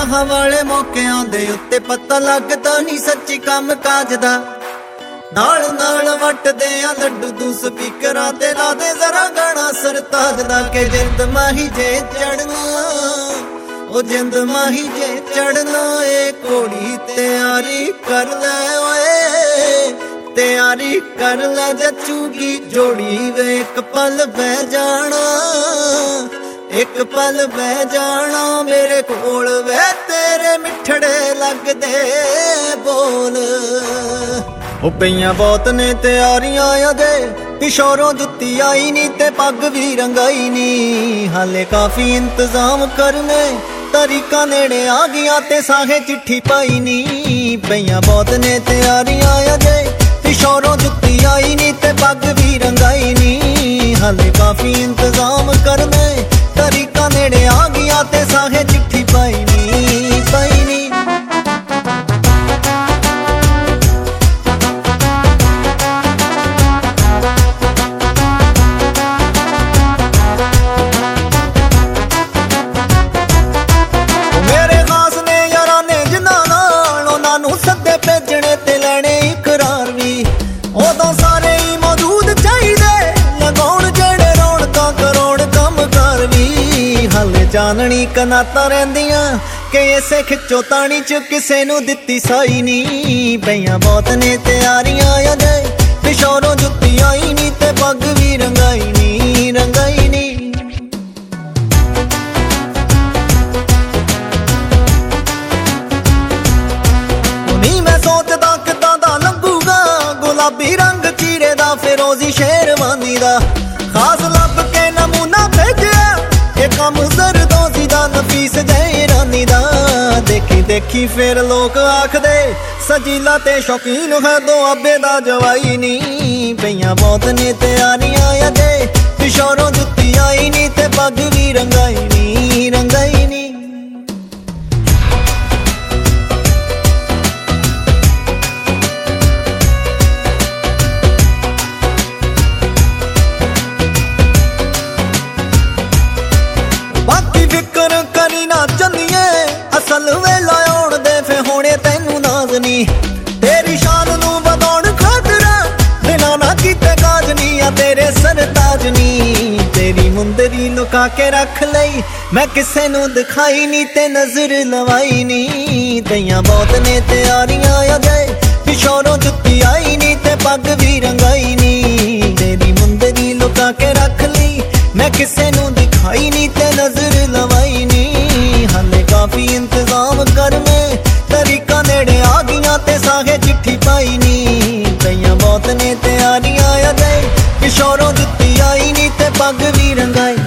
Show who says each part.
Speaker 1: ਵਿਆਹਾਂ ਵਾਲੇ ਮੌਕਿਆਂ ਦੇ ਉੱਤੇ ਪਤਾ ਲੱਗਦਾ ਨਹੀਂ ਸੱਚੀ ਕੰਮ ਕਾਜ ਦਾ। ਨਾਲ ਨਾਲ ਵੱਟਦੇ ਆ ਲੱਡੂ ਤੂੰ ਸਪੀਕਰਾਂ ਤੇ ਲਾ ਦੇ ਜ਼ਰਾ ਗਾਣਾ ਸਰਤਾਜ ਦਾ ਕਿ ਜਿੰਦ ਮਾਹੀ ਜੇ ਚੜਨਾ, ਉਹ ਜਿੰਦ ਮਾਹੀ ਜੇ ਚੜਨਾ ਏ ਘੋੜੀ ਤਿਆਰੀ ਕਰ ਲੈ ਓਏ, ਤਿਆਰੀ ਕਰ ਲੈ ਜੱਚੂਗੀ ਜੋੜੀ ਵੇ ਇੱਕ ਪਲ ਬਹਿ ਜਾਣਾ, ਇੱਕ ਪਲ ਬਹਿ ਜਾਣਾ ਮੇਰੇ ਕੋਲ ਵੇ ਤੇਰੇ ਮਿੱਠੜੇ ਲੱਗਦੇ ਬੋਲ। ਉਹ ਪਈਆਂ ਬਹੁਤ ਨੇ ਤਿਆਰੀਆਂ ਅਜੇ ਪਿਸ਼ੋਰੋਂ ਜੁੱਤੀ ਆਈ ਨੀ ਤੇ ਪੱਗ ਵੀ ਰੰਗਾਈ ਨੀ, ਹਾਲੇ ਕਾਫੀ ਇੰਤਜ਼ਾਮ ਕਰਨੇ ਤਰੀਕਾ ਨੇੜੇ ਆ ਗਿਆ ਤੇ ਸਾਹੇ ਚਿੱਠੀ ਪਾਈ ਨੀ। ਪਈਆਂ ਬਹੁਤ ਨੇ ਤਿਆਰੀਆਂ ਅਜੇ ਪਿਸ਼ੋਰੋਂ ਜੁੱਤੀ ਆਈ ਨੀ ਤੇ ਪੱਗ ਵੀ ਰੰਗਾਈ ਨੀ, ਹਾਲੇ ਕਾਫੀ ਇੰਤਜ਼ਾਮ ਕਰਨੇ ਤਰੀਕਾ ਨੇੜੇ ਆ ਗਿਆ ਤੇ ਸਾਹੇ ਚਿੱਠੀ ਪਾਈ ਨੀ, ਪਾਈ ਨੀ। ਭੇਜਣੇ ਤੇ ਲੈਣੇ ਇਕਰਾਰ ਵੀ ਉਦੋਂ ਸਾਰੇ ਹੀ ਮੌਜੂਦ ਚਾਹੀਦੇ, ਲਗਾਉਣ ਜਿਹੜੇ ਰੌਣਕਾਂ ਕਰੋੜ ਕੰਮ ਕਰ ਵੀ। ਹਾਲੇ ਜਾਣਨੀ ਕਨਾਤਾਂ ਰਹਿੰਦੀਆਂ ਕਿ ਇਸੇ ਖਿੱਚੋ ਤਾਣੀ ਚ ਕਿਸੇ ਨੂੰ ਦਿੱਤੀ ਸਾਈ ਨੀ। ਪਈਆਂ ਬਹੁਤ ਨੇ ਤਿਆਰੀਆਂ ਅਜੇ ਪਿਸ਼ੋਰੋਂ ਜੁੱਤੀ ਆਈ ਨੀ ਤੇ ਪੱਗ ਵੀ ਰੰਗਾਈ ਨੀ, ਰੰਗਾਈ ਨੀ। ਸੋਚਦਾ ਕਿੱਦਾਂ ਦਾ ਲੰਘੂਗਾ ਗੁਲਾਬੀ ਰੰਗ ਚੀਰੇ ਦਾ ਫਿਰੋਜ਼ੀ ਸ਼ੇਰਵਾਨੀ ਦਾ, ਖਾਸ ਲੱਭ ਕੇ ਨਮੂਨਾ ਭੇਜਿਆ ਇਹ ਕੰਮ ਜ਼ਰਦੋਜ਼ੀ ਦਾ ਨਫੀਸ ਜੈਰਾਨੀ ਦਾ। ਦੇਖੀ ਦੇਖੀ ਫਿਰ ਲੋਕ ਆਖਦੇ ਸਜੀਲਾ ਤੇ ਸ਼ੌਕੀਨ ਹੈ ਦੁਆਬੇ ਦਾ ਜਵਾਈ ਨੀ। ਪਈਆਂ ਬਹੁਤ ਨੇ ਤਿਆਰੀਆਂ ਅਜੇ ਪਿਸ਼ੋਰੋਂ ਜੁੱਤੀ ਆਈ ਨੀ ਤੇ ਪੱਗ ਵੀ ਰੰਗਾਈ ਨੀ, ਰੰਗਾਈ ਨੀ। ਅਸਲ ਵੇਲਾ ਆਉਣ ਦੇ ਫੇ ਹੋਣੇ ਤੈਨੂੰ ਨਾਜ਼ ਨੀ, ਤੇਰੀ ਸ਼ਾਨ ਨੂੰ ਵਧਾਉਣ ਖਾਤਰ ਬਿਨਾਂ ਨਾ ਕੀਤੇ ਕਾਜ ਨੀ ਆ ਤੇਰੇ ਸਰਤਾਜ ਨੀ। ਤੇਰੀ ਮੁੰਦਰੀ ਲੁਕਾ ਕੇ ਰੱਖ ਲਈ ਮੈਂ ਕਿਸੇ ਨੂੰ ਦਿਖਾਈ ਨੀ ਤੇ ਨਜ਼ਰ ਲਵਾਈ ਨੀ। ਤਈਆਂ ਬਹੁਤ ਨੇ ਤਿਆਰੀਆਂ ਅਜੇ ਪਿਸ਼ੋਰੋਂ ਜੁੱਤੀ ਆਈ ਨੀ ਤੇ ਪੱਗ ਵੀ ਰੰਗਾਈ ਨੀ। ਤੇਰੀ ਮੁੰਦਰੀ ਲੁਕਾ ਕੇ ਰੱਖ ਲਈ ਮੈਂ ਕਿਸੇ ਨੂੰ ਦਿਖਾਈ ਨੀ ਤੇ ਨਜ਼ਰ ਲਵਾਈ ਨੀ, ਹਾਲੇ ਕਾਫੀ ਇੰਤਜ਼ਾਮ ਕਰਨੇ ਤਰੀਕਾ ਨੇੜੇ ਆ ਗਈਆਂ ਤੇ ਸਾਹੇ ਚਿੱਠੀ ਪਾਈ ਨੀ। ਪਈਆਂ ਬਹੁਤ ਨੇ ਤਿਆਰੀਆਂ ਅਜੇ ਪਿਸ਼ੋਰੋਂ ਜੁੱਤੀ ਆਈ ਨੀ ਤੇ ਪੱਗ ਵੀ ਰੰਗਾਈ